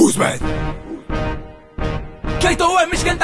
Who's bad? جايته هو مش انت.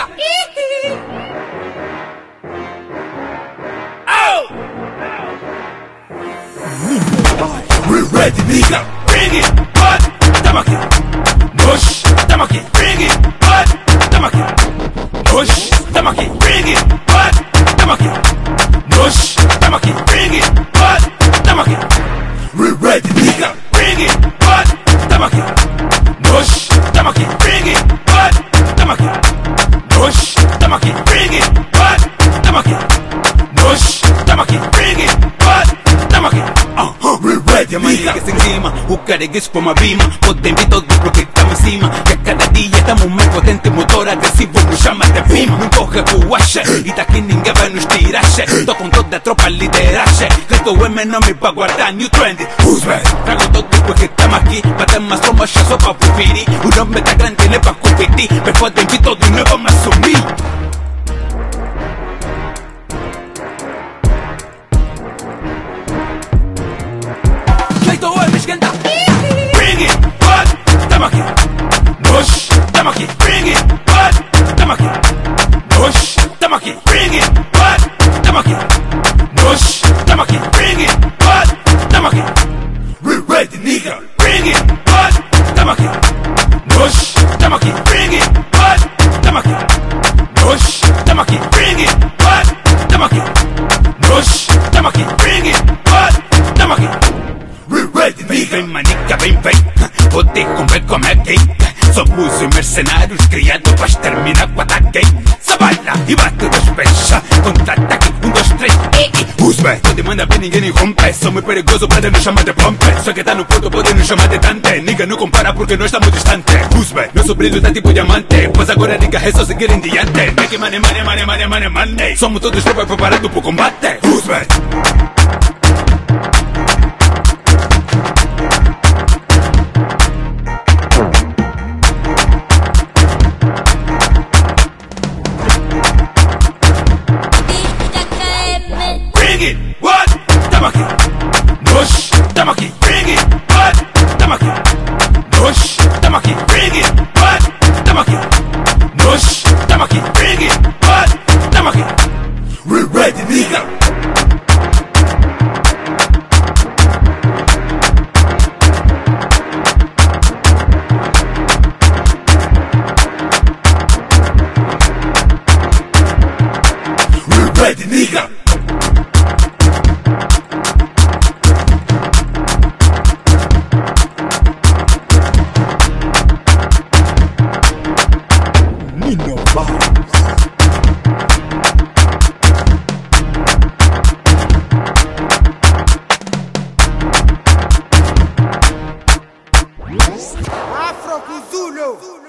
We're ready, nigga. Bring it, hot, tamaki. Push, tamaki. Bring it, hot, tamaki. Push, tamaki. Bring it, hot, tamaki. Push, tamaki. Bring it, hot, tamaki. We're ready, nigga. Bring it, hot, tamaki. Push, tamaki. Bring it, hot, tamaki. Push, tamaki. Bring it, hot, tamaki. Push, tamaki. Bring it, hot, tamaki. We're ready, nigga. Que se encima, Ucaregues como abima. Te invito de lo que estamos encima. Que cada día estamos más potente. Motor agresivo, nos llama de prima. Não corre com o ache. E daqui ninguém vai nos tirar. Tô com toda a tropa lideragem. Resto é meu nome pra guardar new trend. Who's bad? Trago todo o que estamos aqui. Bater mais trombas só pra ouvir. O nome tá grande, não é pra competir. Mas pode vir todo e não vamos assumir. جايته هو مش انت. Bring it, hot, tamaki. Push, tamaki. Bring it, hot, tamaki. Push, tamaki. Bring it, hot, tamaki. Push, tamaki. Bring it, hot, tamaki. We're ready, nigga. Bring it, hot, tamaki. Push, tamaki. Bring it, hot, tamaki. Push, tamaki. Bring it, hot, tamaki. Push, tamaki. Bring it, hot, tamaki. We're ready, nigga. Vem, manica, vem, vem. Pode comer como é gay. Somos os mercenários criados para exterminar com ataque. Sabala e bate despecha. Contra-ataque, 1, 2, 3. Who's bad? Pode mandar bem, ninguém rompe. Sou muito perigoso, pode nos chamar de pompe. Só que tá no ponto, pode nos chamar de tante. Nigga, não compara porque nós estamos distante. Who's bad? Nosso brilho tá tipo diamante. Pois agora, nigga, é só seguir em diante. Make money, money, money, money, money, money. Somos todos tropas preparados pro combate. Who's bad? Bring it, what? Tamaki. Push, tamaki. Bring it, what? Tamaki. Push, tamaki. Bring it, what? Tamaki. Push, tamaki. Bring it, what? Tamaki. We're ready, nigga. We're ready, nigga. Nino Afro Zulu.